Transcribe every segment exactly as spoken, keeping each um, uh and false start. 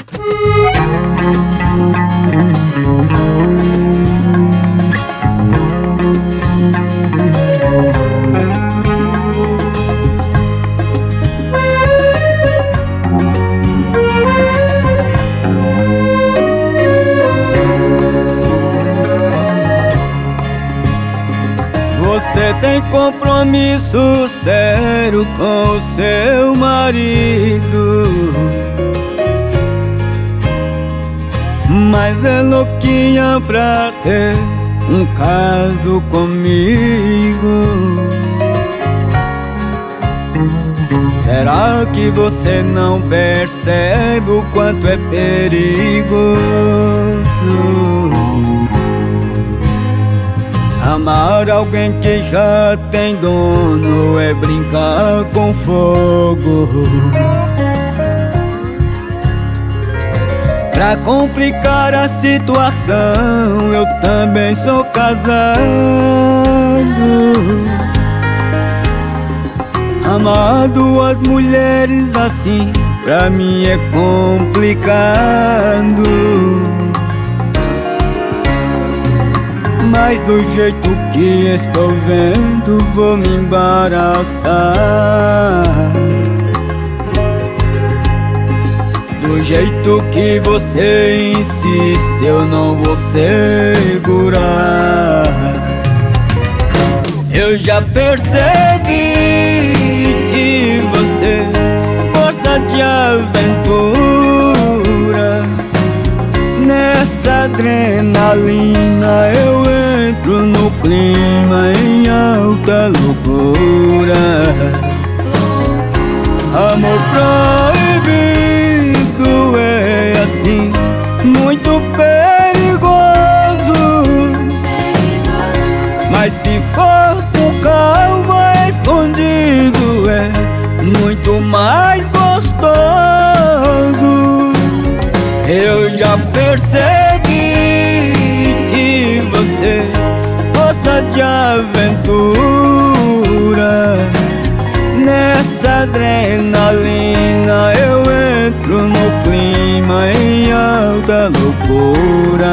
Você tem compromisso sério com o seu marido, mas é louquinha pra ter um caso comigo. Será que você não percebe o quanto é perigoso amar alguém que já tem dono? É brincar com fogo. Pra complicar a situação, eu também sou casado. Amar duas mulheres assim, pra mim é complicado. Mas do jeito que estou vendo, vou me embaraçar. Do jeito que você insiste, eu não vou segurar. Eu já percebi que você gosta de aventura. Nessa adrenalina eu entro no clima em alta loucura. Amor proibido é assim, muito perigoso. Mas se for com calma, escondido, é muito mais gostoso. Eu já percebi que você gosta de aventura. Nessa adrenalina eu entro no clima em alta loucura.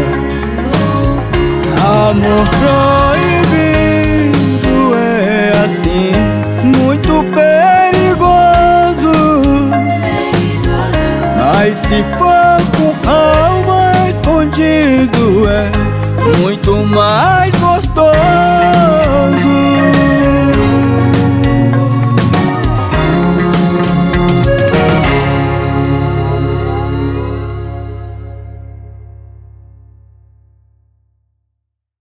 Amor proibido é assim, muito perigoso. Mas se for com calma, escondido, é muito mais gostoso.